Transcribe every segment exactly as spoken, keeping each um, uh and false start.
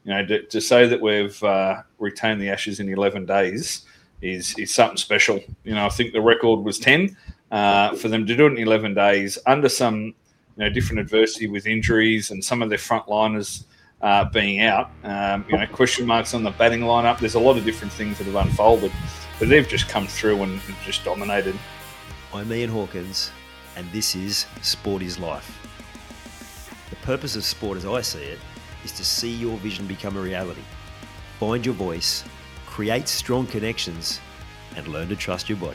you know, to, to say that we've uh, retained the Ashes in eleven days is is something special. You know, I think the record was ten. Uh, for them to do it in eleven days under some, you know, different adversity with injuries and some of their frontliners uh, being out, um, you know, question marks on the batting lineup. There's a lot of different things that have unfolded, but they've just come through and, and just dominated. I'm Ian Hawkins, and this is Sport is Life. The purpose of sport, as I see it, is to see your vision become a reality. Find your voice, create strong connections, and learn to trust your body.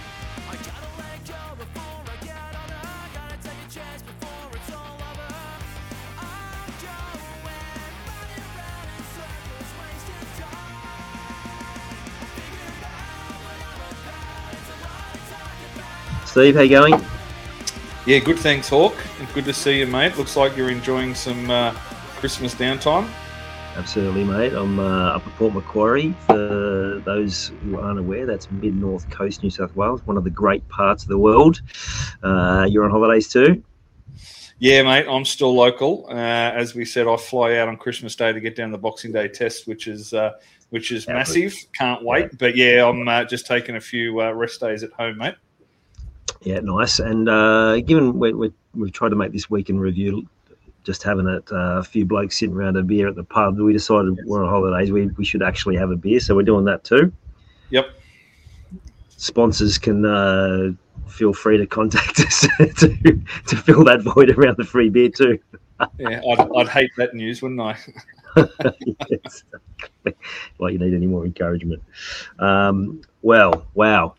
Steve, how you going? Yeah, good, thanks, Hawk. Good to see you, mate. Looks like you're enjoying some uh, Christmas downtime. Absolutely, mate. I'm uh, up at Port Macquarie. For those who aren't aware, that's mid-north coast, New South Wales, one of the great parts of the world. Uh, you're on holidays too? Yeah, mate, I'm still local. Uh, as we said, I fly out on Christmas Day to get down the Boxing Day test, which is uh, which is yeah, massive. Can't wait. Yeah. But yeah, I'm uh, just taking a few uh, rest days at home, mate. Yeah, nice. And uh, given we, we, we've tried to make this weekend review, just having it, uh, a few blokes sitting around a beer at the pub, we decided yes. we're on holidays, we, we should actually have a beer. So we're doing that too. Yep. Sponsors can uh, feel free to contact us to, to fill that void around the free beer too. Yeah, I'd, I'd hate that news, wouldn't I? Yes. Like you need any more encouragement. Um, well, wow.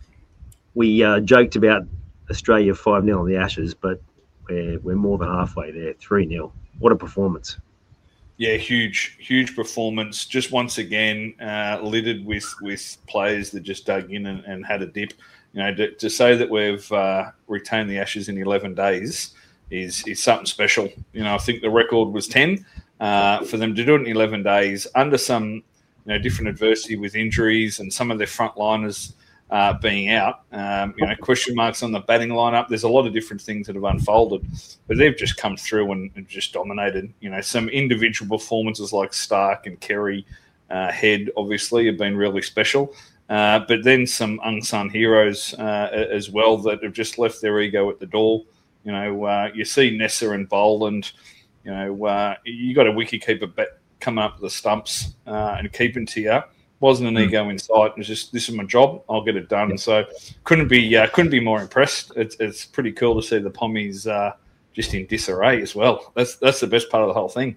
We uh, joked about Australia five nil on the Ashes, but we're, we're more than halfway there, three nil. What a performance. Yeah, huge, huge performance. Just once again, uh, littered with, with players that just dug in and, and had a dip. You know, to, to say that we've uh, retained the Ashes in eleven days is is something special. You know, I think the record was ten. Uh, for them to do it in eleven days under some, you know, different adversity with injuries and some of their frontliners Uh, being out, um, you know, question marks on the batting lineup. There's a lot of different things that have unfolded, but they've just come through and, and just dominated. You know, some individual performances like Stark and Kerry, uh, Head, obviously, have been really special. Uh, but then some unsung heroes uh, as well that have just left their ego at the door. You know, uh, you see Nessa and Boland. You know, uh, you got a wicketkeeper bet coming up the stumps uh, and keeping to you. Wasn't an ego in sight. It was just, this is my job. I'll get it done. So couldn't be uh, couldn't be more impressed. It's it's pretty cool to see the Pommies uh, just in disarray as well. That's that's the best part of the whole thing.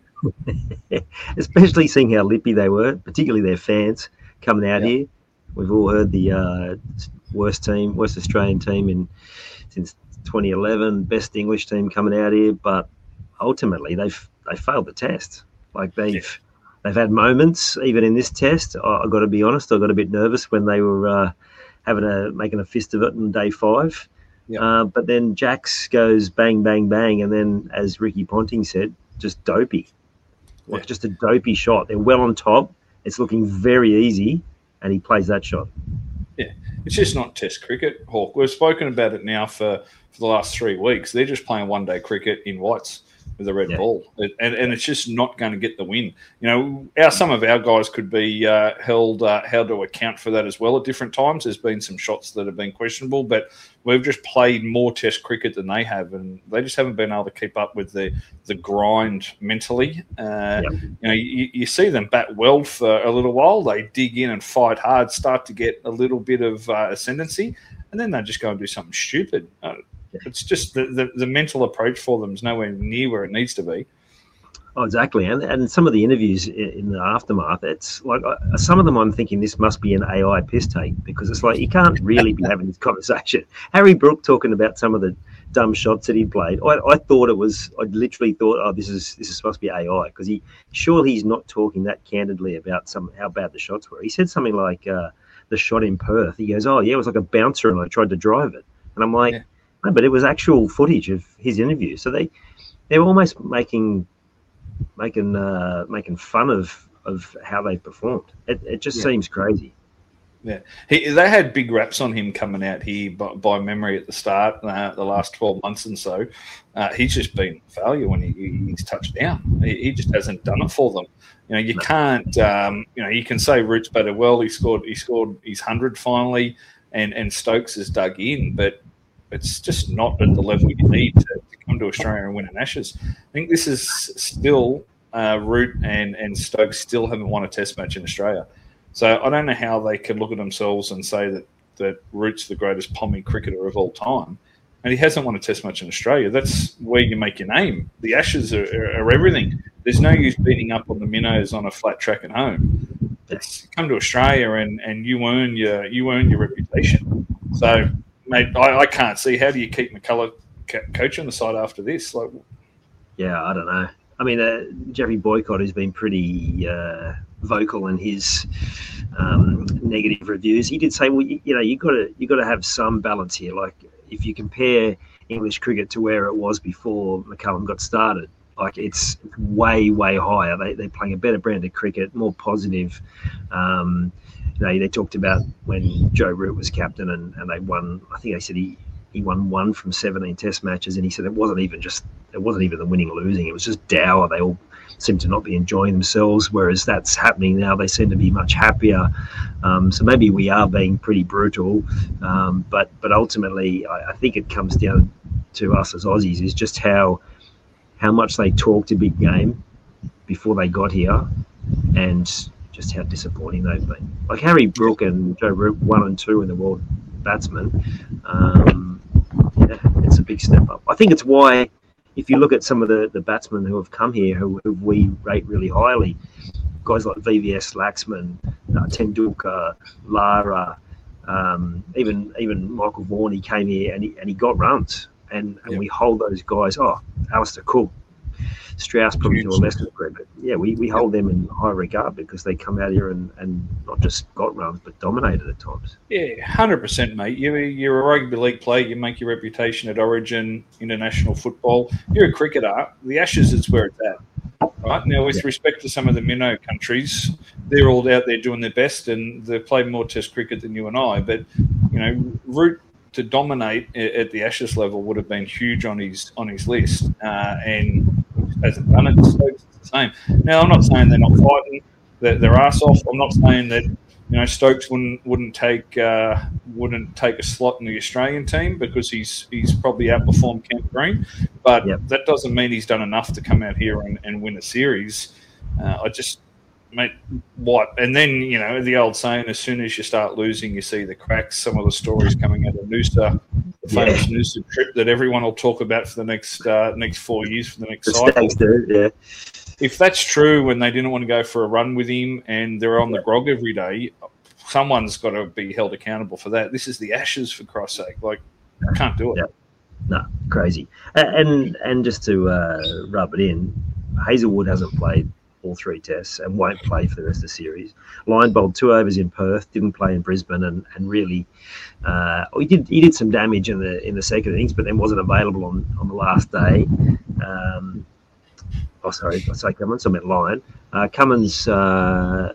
Especially seeing how lippy they were, particularly their fans coming out yeah. here. We've all heard the uh, worst team, worst Australian team in since twenty eleven, best English team coming out here, but ultimately they've they failed the test. Like they've. Yeah. They've had moments, even in this test. I've got to be honest, I got a bit nervous when they were uh, having a making a fist of it on day five. Yep. Uh, but then Jax goes bang, bang, bang, and then, as Ricky Ponting said, just dopey. Like yeah. just a dopey shot. They're well on top. It's looking very easy, and he plays that shot. Yeah, it's just not Test cricket, Hawk. We've spoken about it now for, for the last three weeks. They're just playing one-day cricket in whites with a red yeah. ball, it, and, and it's just not going to get the win. You know, our some of our guys could be uh, held uh, held to account for that as well at different times. There's been some shots that have been questionable, but we've just played more Test cricket than they have, and they just haven't been able to keep up with the the grind mentally. Uh, yeah. You know, you, you see them bat well for a little while. They dig in and fight hard, start to get a little bit of uh, ascendancy, and then they just go and do something stupid. Uh, It's just the, the, the mental approach for them is nowhere near where it needs to be. Oh, exactly. And and some of the interviews in the aftermath, it's like uh, some of them I'm thinking this must be an A I piss take, because it's like you can't really be having this conversation. Harry Brook talking about some of the dumb shots that he played. I, I thought it was, I literally thought, oh, this is this is supposed to be A I, because he surely he's not talking that candidly about some how bad the shots were. He said something like uh, the shot in Perth. He goes, oh, yeah, it was like a bouncer and I tried to drive it. And I'm like, yeah. No, but it was actual footage of his interview. So they they were almost making making uh, making fun of, of how they performed. It it just yeah. seems crazy. Yeah, he, they had big raps on him coming out here by, by memory at the start, uh, the last twelve months and so. Uh, he's just been a failure when he, he's touched down. He, he just hasn't done it for them. You know, you can't. Um, you know, you can say Root's batted well. He scored. He scored his hundred finally, and and Stokes has dug in, but it's just not at the level you need to, to come to Australia and win an Ashes. I think this is still uh, Root and and Stokes still haven't won a Test match in Australia. So I don't know how they can look at themselves and say that, that Root's the greatest Pommy cricketer of all time. And he hasn't won a Test match in Australia. That's where you make your name. The Ashes are, are, are everything. There's no use beating up on the minnows on a flat track at home. It's come to Australia and, and you earn your you earn your reputation. So, mate, I, I can't see how do you keep McCullough coach on the side after this. Like, yeah, I don't know. I mean, uh, Jeffrey Boycott has been pretty uh, vocal in his um, negative reviews. He did say, well, you, you know, you got to you got to have some balance here. Like, if you compare English cricket to where it was before McCullum got started, like it's way way higher. They they're playing a better brand of cricket, more positive. Um, you know, they talked about when Joe Root was captain and, and they won. I think they said he. He won one from seventeen Test matches, and he said it wasn't even just it wasn't even the winning or losing. It was just dour. They all seemed to not be enjoying themselves, whereas that's happening now. They seem to be much happier. Um, so maybe we are being pretty brutal, um, but but ultimately, I, I think it comes down to us as Aussies is just how how much they talked a big game before they got here, and just how disappointing they've been. Like Harry Brook and Joe Root, one and two in the world batsmen. Um, yeah, it's a big step up. I think it's why, if you look at some of the, the batsmen who have come here, who, who we rate really highly, guys like V V S, Laxman, uh, Tendulkar, Lara, um, even even Michael Vaughan, he came here and he and he got runs, and, and yep. we hold those guys. Oh, Alistair Cook, Strauss probably to a lesser degree, but yeah, we, we hold them in high regard because they come out here and, and not just got runs but dominated at times. Yeah, one hundred percent, mate. You, you're a rugby league player. You make your reputation at Origin, international football. You're a cricketer. The Ashes is where it's at. Right now, with yeah. respect to some of the minnow countries, they're all out there doing their best and they've played more Test cricket than you and I. But, you know, Root to dominate at the Ashes level would have been huge on his on his list. Uh, and hasn't done it. Stokes is the same. Now, I'm not saying they're not fighting their, their ass off. I'm not saying that you know Stokes wouldn't wouldn't take uh, wouldn't take a slot in the Australian team because he's he's probably outperformed Kent Green, but yep. that doesn't mean he's done enough to come out here and, and win a series. Uh, I just, mate, what? And then you know the old saying: as soon as you start losing, you see the cracks. Some of the stories coming out of Noosa. The famous yeah. Noosa trip that everyone will talk about for the next uh, next four years for the next the cycle. Do, yeah. If that's true, when they didn't want to go for a run with him and they're on the grog every day, someone's got to be held accountable for that. This is the Ashes, for Christ's sake. Like, I can't do it. Yeah. No, crazy. And and just to uh, rub it in, Hazelwood hasn't played all three tests and won't play for the rest of the series. Lyon bowled two overs in Perth, didn't play in Brisbane, and and really, uh, he did he did some damage in the in the second innings, but then wasn't available on, on the last day. Um, oh, sorry, I say Cummins, I meant Lyon. Uh, Cummins uh,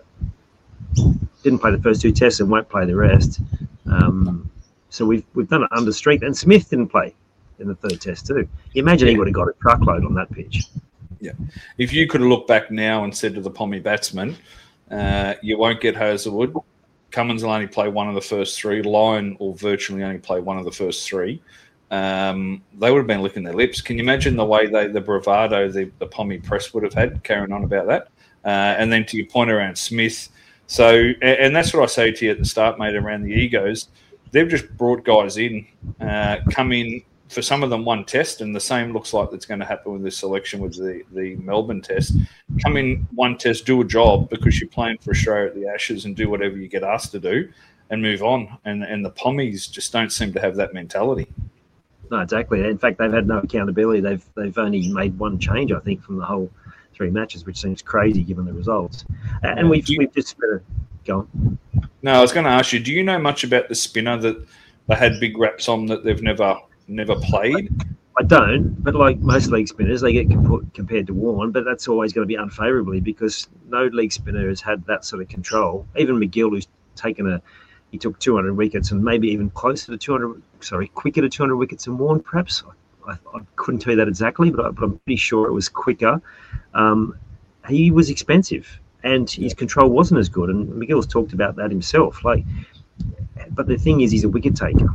didn't play the first two tests and won't play the rest. Um, so we've we've done it under streak, and Smith didn't play in the third test too. You imagine yeah. he would have got a truckload on that pitch. Yeah. If you could have looked back now and said to the Pommy batsman, uh, you won't get Hazelwood, Cummins will only play one of the first three, Lyon will virtually only play one of the first three, um, they would have been licking their lips. Can you imagine the way they, the bravado the, the Pommy press would have had carrying on about that? Uh, and then to your point around Smith, so, and, and that's what I say to you at the start, mate, around the egos. They've just brought guys in, uh, come in, for some of them, one test, and the same looks like that's going to happen with this selection with the, the Melbourne test. Come in one test, do a job because you're playing for Australia at the Ashes and do whatever you get asked to do and move on. And and the Pommies just don't seem to have that mentality. No, exactly. In fact, they've had no accountability. They've they've only made one change, I think, from the whole three matches, which seems crazy given the results. And we've, you, we've just better go on. No, I was going to ask you, do you know much about the spinner that they had big raps on that they've never... Never played? I don't, but like most leg spinners, they get comp- compared to Warne, but that's always going to be unfavourably because no leg spinner has had that sort of control. Even McGill, who's taken a, he took two hundred wickets and maybe even closer to two hundred, sorry, quicker to two hundred wickets than Warne, perhaps. I, I couldn't tell you that exactly, but, I, but I'm pretty sure it was quicker. Um, he was expensive and his control wasn't as good. And McGill's talked about that himself. Like, but the thing is, he's a wicket taker.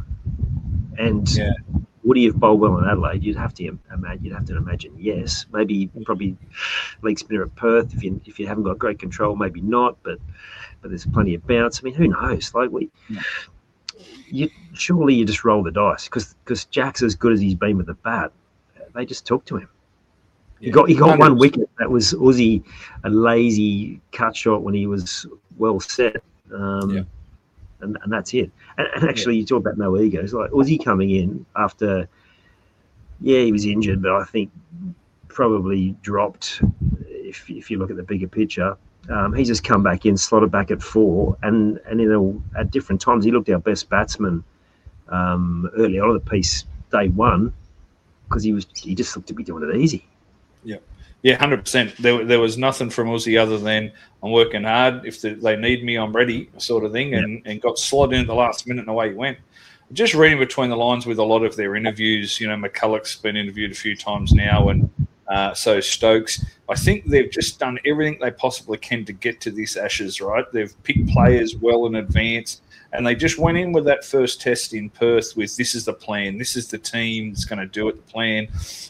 And yeah. would he have bowled well in Adelaide? You'd have to imagine. You'd have to imagine yes. Maybe probably leg spinner at Perth if you if you haven't got great control. Maybe not. But but there's plenty of bounce. I mean, who knows? Like we, yeah. you surely you just roll the dice because because Jack's as good as he's been with the bat. They just took to him. Yeah. He got he got one hundred percent wicket. That was Uzi, a lazy cut shot when he was well set. Um, yeah. And, and that's it. And, and actually, yeah. you talk about no egos. Like Uzi coming in after, yeah, he was injured, but I think probably dropped. If if you look at the bigger picture, um, he's just come back in, slotted back at four, and and you know at different times he looked our best batsman um, early on in the piece, day one, because he was he just looked to be doing it easy. Yeah. Yeah, one hundred percent. There, there was nothing from Uzi other than I'm working hard. If the, they need me, I'm ready, sort of thing, and, yeah. and got slotted in at the last minute and away he went. Just reading between the lines with a lot of their interviews, you know, McCulloch's been interviewed a few times now, and uh, so Stokes. I think they've just done everything they possibly can to get to this Ashes, right? They've picked players well in advance, and they just went in with that first test in Perth with this is the plan, this is the team that's going to do it, the plan.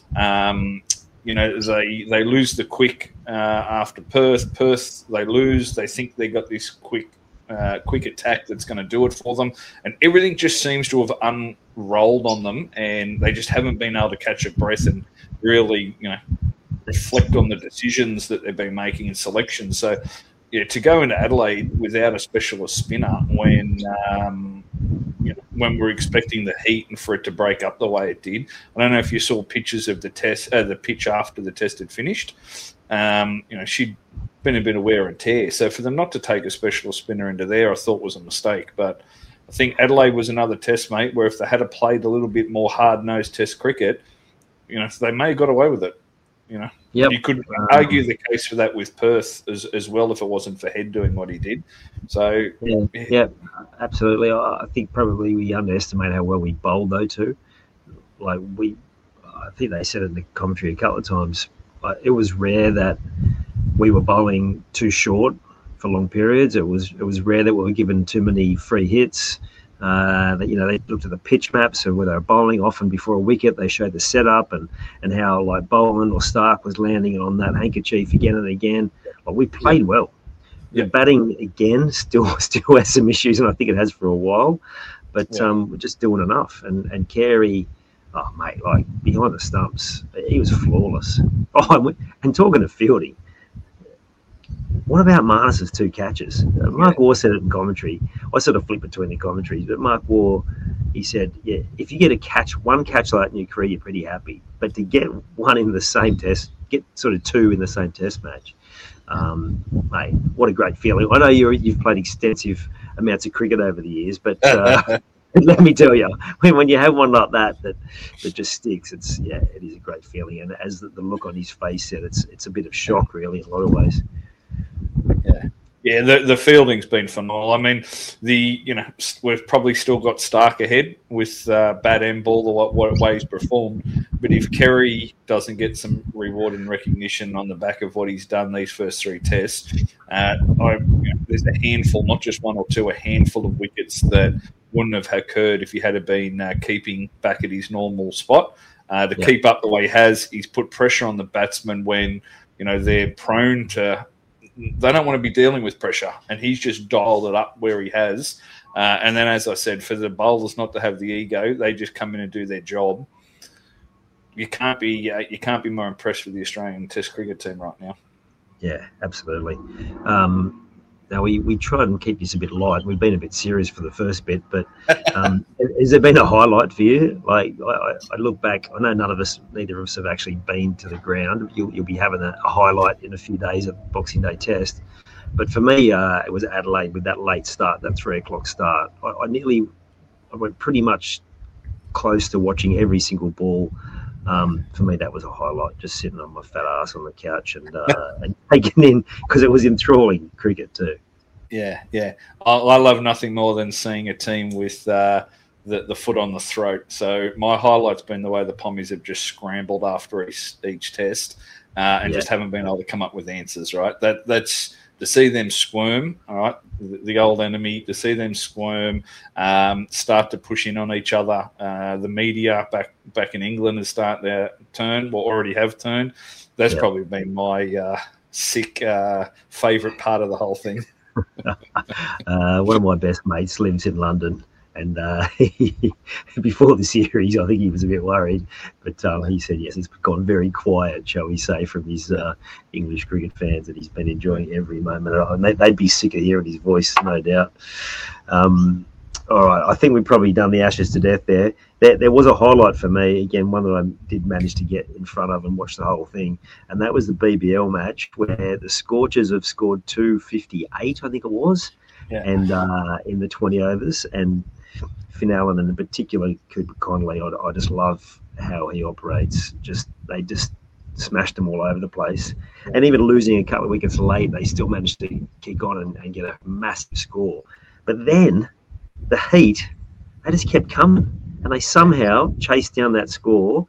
Um You know, they they lose the quick uh, after Perth. Perth, they lose. They think they got this quick uh, quick attack that's going to do it for them. And everything just seems to have unrolled on them, and they just haven't been able to catch a breath and really, you know, reflect on the decisions that they've been making in selection. So, yeah, to go into Adelaide without a specialist spinner when um, you know, when we're expecting the heat and for it to break up the way it did. I don't know if you saw pictures of the test, uh, the pitch after the test had finished. Um, you know, she'd been a bit of wear and tear. So for them not to take a specialist spinner into there, I thought was a mistake. But I think Adelaide was another test, mate, where if they had played a little bit more hard-nosed test cricket, you know, they may have got away with it. You know, yep. you could argue the case for that with Perth as, as well if it wasn't for Head doing what he did. So, yeah, yeah, absolutely. I think probably we underestimate how well we bowled though too. Like we, I think they said it in the commentary a couple of times. Like it was rare that we were bowling too short for long periods. It was it was rare that we were given too many free hits. Uh, that you know they looked at the pitch maps, so where they were bowling often before a wicket, they showed the setup and, and how like Boland or Stark was landing on that handkerchief again and again. Like we played yeah. well. The yeah. batting again still still has some issues, and I think it has for a while. But yeah. um, we're just doing enough. And and Carey, oh mate, like behind the stumps, he was flawless. Oh, and talking of fielding. What about Marnus's two catches? Uh, Mark yeah. Waugh said it in commentary. I sort of flip between the commentaries, but Mark Waugh, he said, yeah, if you get a catch, one catch like that in your career, you're pretty happy. But to get one in the same test, get sort of two in the same test match, um, mate, what a great feeling. I know you're, you've played extensive amounts of cricket over the years, but uh, let me tell you, when, when you have one like that, that that just sticks, it's yeah, it is a great feeling. And as the, the look on his face said, it's it's a bit of shock, really, in a lot of ways. Yeah, yeah. The the fielding's been phenomenal. I mean, the you know we've probably still got Stark ahead with uh, bat and ball the what way he's performed. But if Carey doesn't get some reward and recognition on the back of what he's done these first three tests, uh, I, you know, there's a handful, not just one or two, a handful of wickets that wouldn't have occurred if he had been uh, keeping back at his normal spot. Uh, to yeah. keep up the way he has, he's put pressure on the batsmen when you know they're prone to. They don't want to be dealing with pressure, and he's just dialed it up where he has. Uh, and then, as I said, for the bowlers not to have the ego, they just come in and do their job. You can't be uh, you can't be more impressed with the Australian Test cricket team right now. Yeah, absolutely. Um, now we, we tried and keep this a bit light. We've been a bit serious for the first bit, but um, has there been a highlight for you? Like I, I look back, I know none of us, neither of us have actually been to the ground. You'll, you'll be having a, a highlight in a few days at Boxing Day Test. But for me, uh, it was Adelaide with that late start, that three o'clock start. I, I nearly, I went pretty much close to watching every single ball. Um, for me, that was a highlight, just sitting on my fat ass on the couch and, uh, and taking in, because it was enthralling cricket too. Yeah, yeah. I, I love nothing more than seeing a team with uh, the, the foot on the throat. So my highlight's been the way the Pommies have just scrambled after each, each test uh, and Yeah. just haven't been able to come up with answers, right? That That's to see them squirm, all right, the, the old enemy, to see them squirm, um, start to push in on each other. Uh, the media back back in England has started their turn, well, already have turned. That's Yeah. probably been my uh, sick uh, favourite part of the whole thing. Uh, one of my best mates lives in London, and uh, he, before the series, I think he was a bit worried, but um, he said yes, it's gone very quiet, shall we say, from his uh, English cricket fans, and he's been enjoying every moment. And they, they'd be sick of hearing his voice, no doubt. Um, all right, I think we've probably done the Ashes to death there. There, there was a highlight for me, again, one that I did manage to get in front of and watch the whole thing, and that was the B B L match where the Scorchers have scored two fifty-eight, I think it was, Yeah. and uh, in the twenty overs, and Finn Allen and in particular Cooper Connolly, I, I just love how he operates. Just they just smashed them all over the place, and even losing a couple of wickets late, they still managed to kick on and, and get a massive score. But then the heat, they just kept coming, and they somehow chased down that score.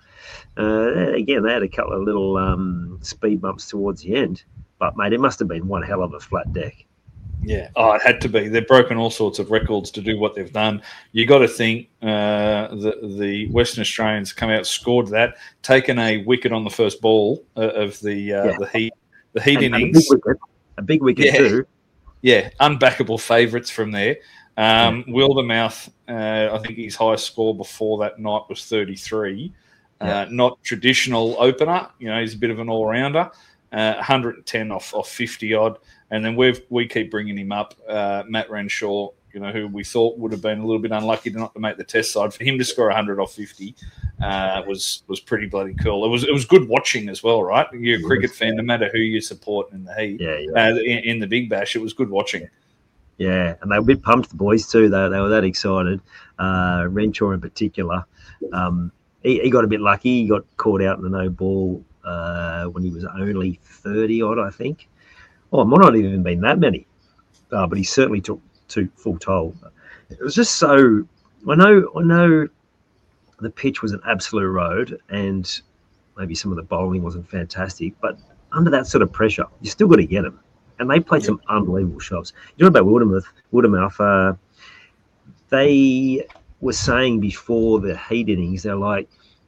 Uh, again, they had a couple of little um, speed bumps towards the end, but mate, it must have been one hell of a flat deck. Yeah, oh, it had to be. They've broken all sorts of records to do what they've done. You got to think uh, the the Western Australians come out, scored that, taken a wicket on the first ball uh, of the uh, Yeah. the heat the heat And, and a innings. big wicket, a big wicket Yeah. too. Yeah, unbackable favourites from there. Um, Wildermouth, uh, I think his highest score before that night was thirty-three. Yeah. Uh, not traditional opener. You know, he's a bit of an all-rounder. Uh, one hundred ten off, off fifty odd. And then we we keep bringing him up. Uh, Matt Renshaw, you know, who we thought would have been a little bit unlucky to not to make the test side. For him to score one hundred off fifty uh, was was pretty bloody cool. It was it was good watching as well, right? You're a Yes. cricket fan, no matter who you support in the heat. Yeah, yeah. Uh, in, in the Big Bash, it was good watching. Yeah, and they were a bit pumped, the boys, too. They, they were that excited. Uh, Renshaw in particular. Um, he, he got a bit lucky. He got caught out in the no ball uh, when he was only thirty odd, I think. Oh, it might not have even been that many. Uh, but he certainly took, took full toll. It was just so... I know, I know the pitch was an absolute road and maybe some of the bowling wasn't fantastic, but under that sort of pressure, you still got to get them. And they played some unbelievable shots. You know about Wildermouth? Wildermouth, uh, they were saying before the heat innings, they're like,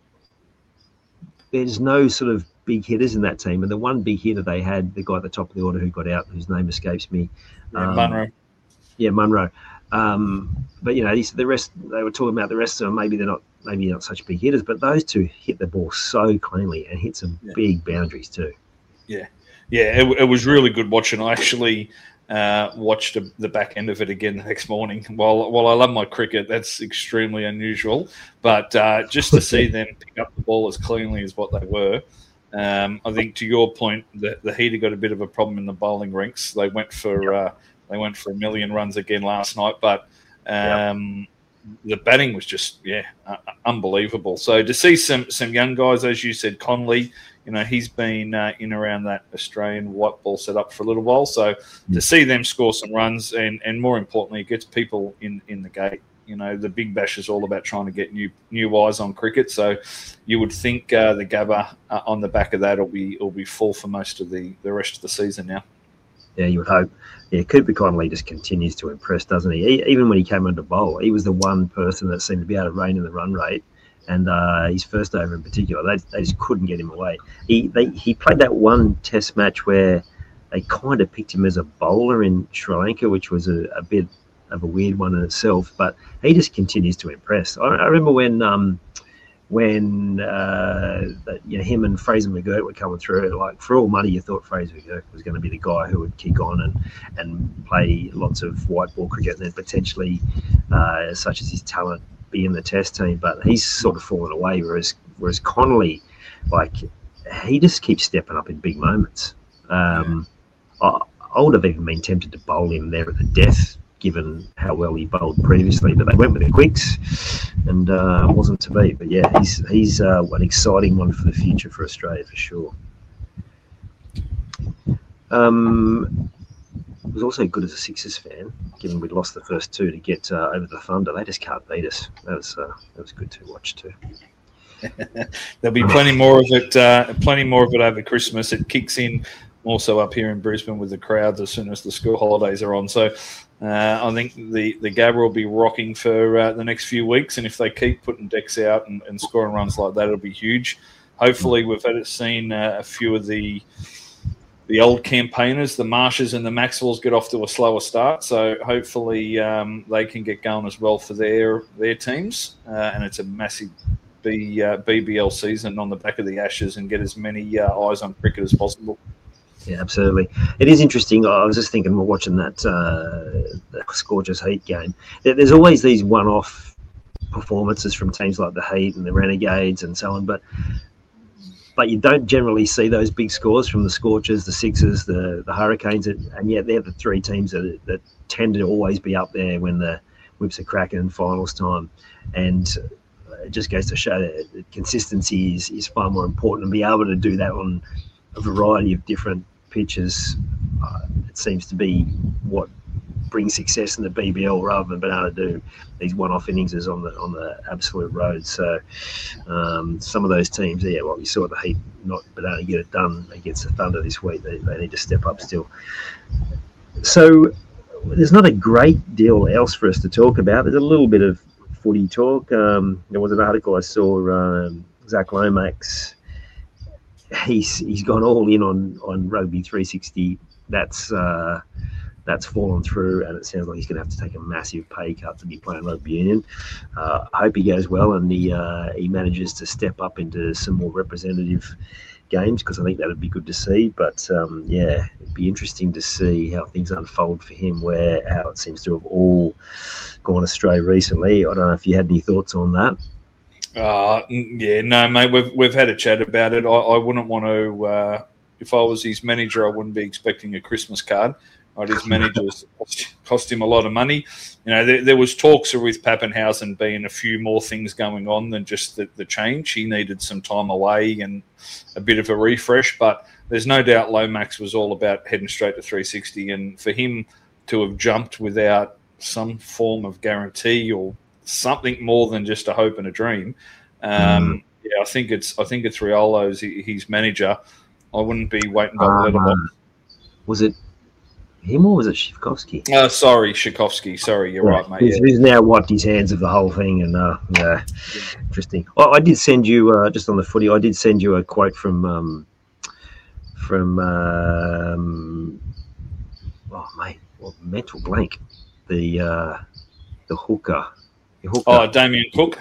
there's no sort of big hitters in that team. And the one big hitter they had, the guy at the top of the order who got out, whose name escapes me. Yeah, um, Munro. Yeah, Munro. Um, but, you know, the rest, they were talking about the rest of them. Maybe they're not maybe not such big hitters, but those two hit the ball so cleanly and hit some Yeah. big boundaries too. Yeah, yeah, it, it was really good watching. I actually uh, watched a, the back end of it again the next morning. While while I love my cricket, that's extremely unusual. But uh, just to see them pick up the ball as cleanly as what they were, um, I think to your point, the, the Heat got a bit of a problem in the bowling ranks. They went for uh, they went for a million runs again last night, but um, the batting was just yeah uh, unbelievable. So to see some some young guys, as you said, Conley. You know, he's been uh, in around that Australian white ball setup for a little while. So to see them score some runs and, and more importantly, it gets people in, in the gate. You know, the Big Bash is all about trying to get new new eyes on cricket. So you would think uh, the Gabba uh, on the back of that will be will be full for most of the, the rest of the season now. Yeah, you would hope. Yeah, Cooper Connolly just continues to impress, doesn't he? he? Even when he came under bowl, he was the one person that seemed to be able to rein in the run rate. And uh, his first over in particular, they, they just couldn't get him away. He they, he played that one test match where they kind of picked him as a bowler in Sri Lanka, which was a, a bit of a weird one in itself. But he just continues to impress. I, I remember when um, when uh, that, you know, him and Fraser McGirt were coming through. Like for all money, you thought Fraser McGirt was going to be the guy who would kick on and, and play lots of white ball cricket, and then potentially, uh, such as his talent, be in the test team, but he's sort of fallen away. Whereas, whereas Connolly, like he just keeps stepping up in big moments. Um, I, I would have even been tempted to bowl him there at the death, given how well he bowled previously. But they went with the quicks, and uh, wasn't to be. But yeah, he's he's uh, an exciting one for the future for Australia for sure. Um, was also good as a Sixers fan, given we'd lost the first two to get uh, over the Thunder. They just can't beat us. That was uh, that was good to watch too. There'll be plenty more of it. Uh, plenty more of it over Christmas. It kicks in also up here in Brisbane with the crowds as soon as the school holidays are on. So uh, I think the the Gabba will be rocking for uh, the next few weeks, and if they keep putting decks out and, and scoring runs like that, it'll be huge. Hopefully, we've had seen uh, a few of the the old campaigners, the Marshes and the Maxwells, get off to a slower start. So hopefully um, they can get going as well for their their teams. Uh, and it's a massive B, uh, B B L season on the back of the Ashes, and get as many uh, eyes on cricket as possible. Yeah, absolutely. It is interesting. I was just thinking, we're watching that uh, the Scorchers Heat game. There's always these one-off performances from teams like the Heat and the Renegades and so on, but but you don't generally see those big scores from the Scorchers, the Sixers, the, the Hurricanes, and yet they're the three teams that, that tend to always be up there when the whips are cracking in finals time. And it just goes to show that consistency is, is far more important, and be able to do that on a variety of different pitches, uh, it seems to be what brings success in the B B L, rather than being able to do these one-off innings on the on the absolute road. So um, some of those teams, yeah, well, you saw the Heat not being able to get it done against the Thunder this week. They, they need to step up still. So there's not a great deal else for us to talk about. There's a little bit of footy talk. Um, there was an article I saw, um, Zach Lomax. He's he's gone all in on, on Rugby three sixty. That's uh, that's fallen through, and it sounds like he's going to have to take a massive pay cut to be playing rugby union. Uh, I hope he goes well, and he uh, he manages to step up into some more representative games, because I think that would be good to see. But um, yeah, it'd be interesting to see how things unfold for him, where how it seems to have all gone astray recently. I don't know if you had any thoughts on that. Uh, yeah, no, mate, we've we've had a chat about it. I, I wouldn't want to, uh, if I was his manager, I wouldn't be expecting a Christmas card. Right, his manager cost, cost him a lot of money. You know, there, there was talks with Pappenhausen being a few more things going on than just the, the change. He needed some time away and a bit of a refresh, but there's no doubt Lomax was all about heading straight to three sixty, and for him to have jumped without some form of guarantee or something more than just a hope and a dream. Um, mm. Yeah, I think it's I think it's Riolo's his manager. I wouldn't be waiting by the letterbox. Um, was it him or was it Shivkovsky? Uh, sorry, Shivkovsky. Sorry, you're yeah, right, mate. He's, yeah. he's now wiped his hands of the whole thing, and uh, yeah, yeah. Interesting. I, I did send you uh, just on the footy. I did send you a quote from um, from um, oh mate, well, mental blank. The uh, the hooker. The hooker. Oh, Damien Cook.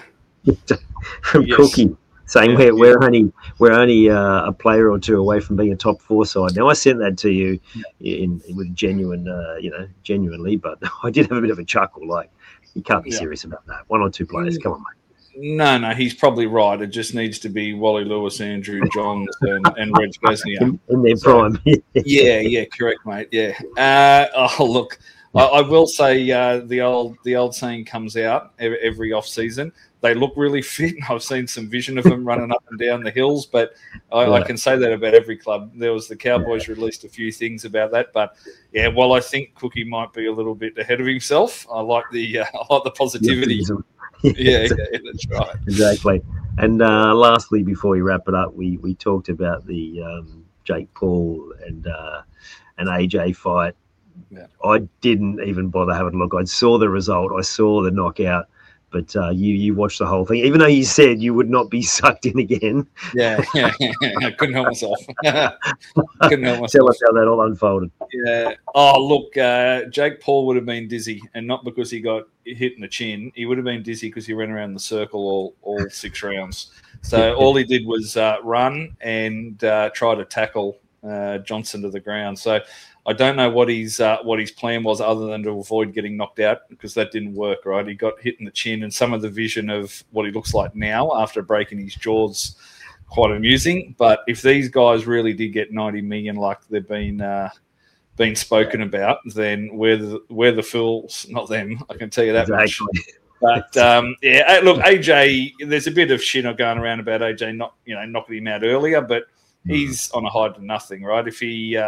from yes. Cookie, saying yeah, we're, yeah. we're only we're only uh, a player or two away from being a top four side. Now I sent that to you in, in with genuine, uh, you know, genuinely, but I did have a bit of a chuckle. Like, you can't be yeah. serious about that. One or two players, come on, mate. No, no, he's probably right. It just needs to be Wally Lewis, Andrew Johns, and, and Reg Glasnier in, in their so, prime. yeah, yeah, correct, mate. Yeah. Uh, oh, look, I, I will say uh, the old the old saying comes out every, every off season. They look really fit. I've seen some vision of them running up and down the hills, but I, yeah. I can say that about every club. There was the Cowboys yeah. released a few things about that, but yeah, while I think Cookie might be a little bit ahead of himself, I like the uh, I like the positivity. Yeah, yeah, yeah, that's right. Exactly. And uh, lastly, before we wrap it up, we, we talked about the um, Jake Paul and uh, an A J fight. Yeah. I didn't even bother having a look. I saw the result. I saw the knockout. But uh, you, you watched the whole thing, even though you said you would not be sucked in again. Yeah, yeah, yeah. I couldn't help myself. couldn't help myself. Tell us how that all unfolded. Yeah. Oh, look, uh, Jake Paul would have been dizzy, and not because he got hit in the chin. He would have been dizzy because he ran around the circle all, all six rounds. So all he did was uh, run and uh, try to tackle uh, Johnson to the ground. So I don't know what his uh, what his plan was, other than to avoid getting knocked out, because that didn't work. Right, he got hit in the chin, and some of the vision of what he looks like now after breaking his jaws, quite amusing. But if these guys really did get ninety million, like they've been uh, been spoken about, then we're the we're the fools, not them. I can tell you that exactly. much. But um, yeah, look, A J. There's a bit of shit going around about A J not you know knocking him out earlier, but he's on a hide to nothing, right? If he uh,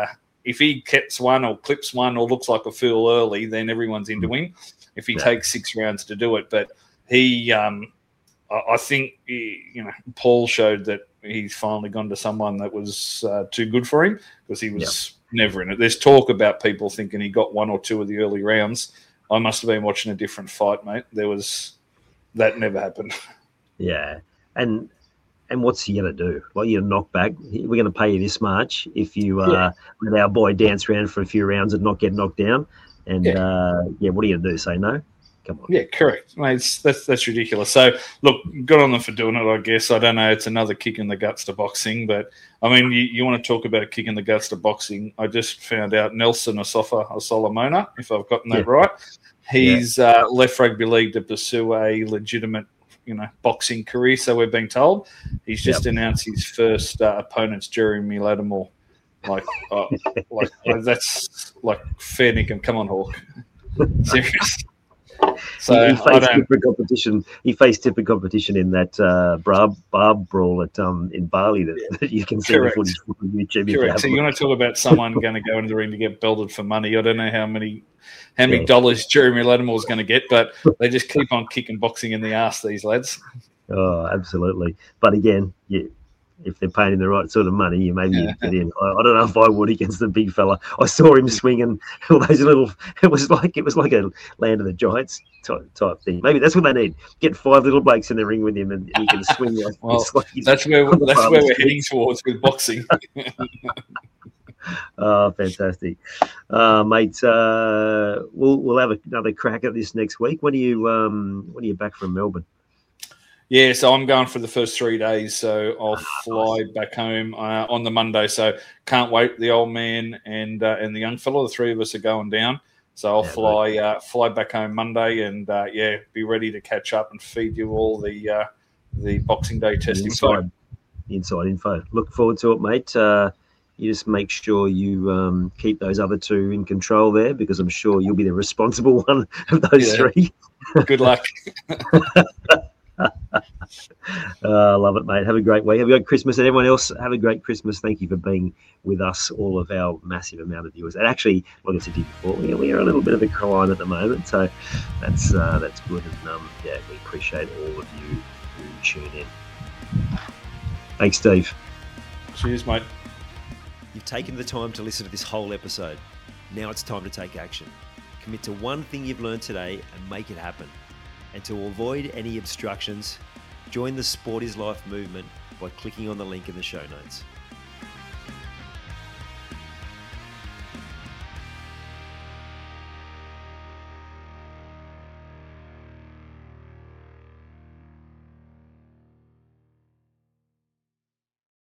if he gets one or clips one or looks like a fool early, then everyone's into him. If he yeah. takes six rounds to do it, but he, um, I, I think, he, you know, Paul showed that he's finally gone to someone that was uh, too good for him because he was yeah. never in it. There's talk about people thinking he got one or two of the early rounds. I must have been watching a different fight, mate. There was that never happened. Yeah, and. And what's he going to do? Like, you're knock back. We're going to pay you this much if you uh, yeah. let our boy dance around for a few rounds and not get knocked down. And, yeah, uh, yeah what are you going to do? Say no? Come on. Yeah, correct. Mate, it's, that's, that's ridiculous. So, look, good on them for doing it, I guess. I don't know. It's another kick in the guts to boxing. But, I mean, you, you want to talk about a kick in the guts to boxing. I just found out Nelson Asafa Solomona, if I've gotten that yeah. right, he's yeah. uh, left rugby league to pursue a legitimate you know, boxing career, so we're being told. He's just yep. announced his first uh, opponent's Jeremy Lattimore. Like, uh, like uh, that's like fair dinkum. Come on, Hawk. Serious. So he, he faced different competition. He faced different competition in that uh, Barb, Barb brawl at um, in Bali that, yeah. that you can see the footage on YouTube. Correct. So you want to talk about someone going to go into the ring to get belted for money? I don't know how many how many yeah. dollars Jeremy Lattimore is going to get, but they just keep on kicking boxing in the arse, these lads. Oh, absolutely. But again, you, if they're paying him the right sort of money, you maybe yeah. get in. I, I don't know if I would against the big fella. I saw him swinging all those little. It was like it was like a Land of the Giants type, type thing. Maybe that's what they need. Get five little blokes in the ring with him, and he can swing. Like, well, like that's where that's where we're heading towards with boxing. Oh, fantastic, uh, mate! Uh, we'll we'll have another crack at this next week. When are you um, when are you back from Melbourne? Yeah, so I'm going for the first three days, so I'll fly back home uh, on the Monday. So can't wait. The old man and uh, and the young fellow, the three of us are going down. So I'll yeah, fly uh, fly back home Monday, and uh, yeah, be ready to catch up and feed you all the uh, the Boxing Day test inside, info. Inside info. Look forward to it, mate. Uh, you just make sure you um, keep those other two in control there, because I'm sure you'll be the responsible one of those yeah. three. Good luck. uh, love it, mate. Have a great week. Have a great Christmas, and everyone else, have a great Christmas. Thank you for being with us, all of our massive amount of viewers. And actually, like I said to you before, we, we are a little bit of a climb at the moment, so that's uh, that's good. And um, yeah, we appreciate all of you who tune in. Thanks, Steve. Cheers, mate. You've taken the time to listen to this whole episode. Now it's time to take action. Commit to one thing you've learned today and make it happen. And to avoid any obstructions, join the Sport is Life movement by clicking on the link in the show notes.